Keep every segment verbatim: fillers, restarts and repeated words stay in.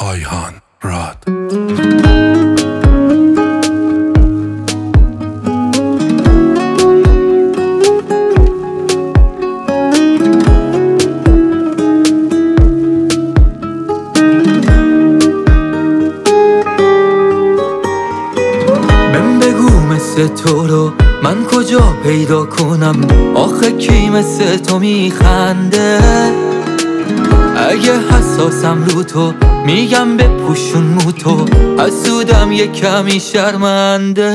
رایحان راد. من بگو مثل تو رو من کجا پیدا کنم؟ آخه کی مثل تو میخنده؟ اگه حساسم رو تو میگم بپوشون مو تو، حسودم یه کمی شرمنده.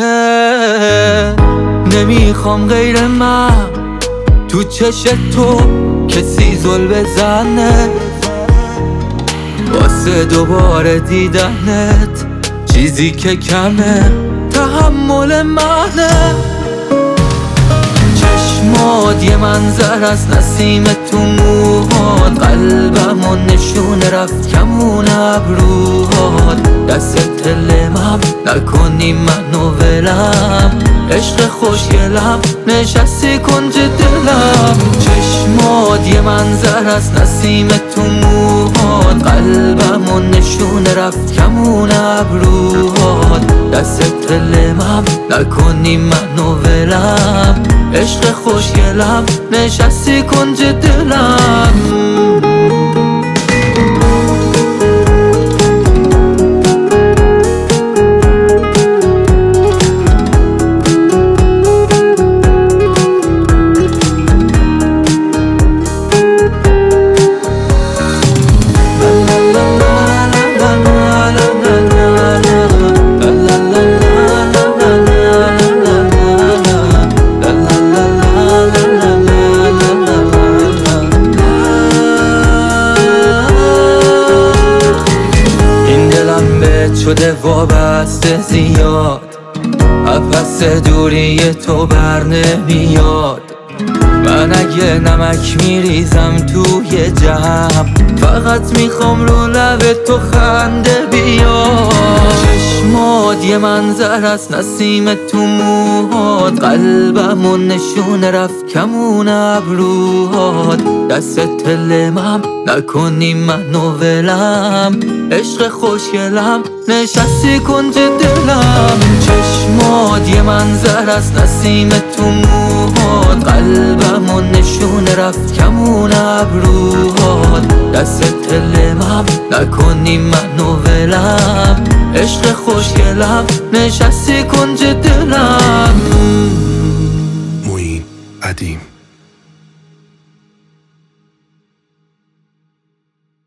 نمیخوام غیر من تو چشت تو کسی زل بزنه، واسه دوباره دیدنت چیزی که کمه تحمل منه. چشمات یه منظر از نسیم تو موهات، قلبمو نشونه رفت کمون ابروهات. دست تلمم نکنی منو ولم، عشق خوشگلم نشستی کنج دلم. چشمات یه منظر از نسیم تو موهات، قلبمو نشونه رفت کمون ابروهات. دست تلمم نکنی منو ولم، عشق خوشگلم نشستی کنج دلم. شده وابسته زیاد، پس دوری تو بر نمیاد. من اگه نمک میریزم توی جمع، فقط میخوام رو لب تو خنده بیاد. چشمات یه منظر از نسیم تو موهات، قلبمو نشونه رفت کمون ابروهات. دست تلمم نکنی منو ولم، عشق خوشگلم نشستی کنج دلم. چشمات یه منظر از نسیم تو موهات، قلبمو نشونه رفت کمون ابروهات. دست تلمم نکنی منو ولم، عشق خوشگلم نشستی کنج دلم. معین ادیم.